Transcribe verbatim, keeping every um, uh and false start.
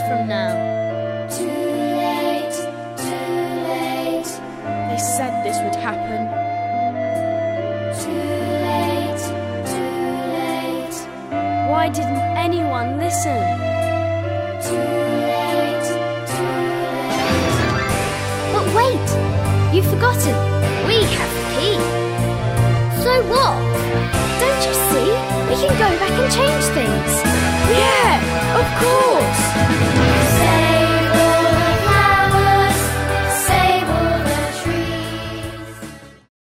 from now. Too late, too late. They said this would happen. Too late, too late. Why didn't anyone listen? Too late, too late. But wait! You've forgotten. We have the key. So what? Don't you see? We can go back and change things. Yeah, of course!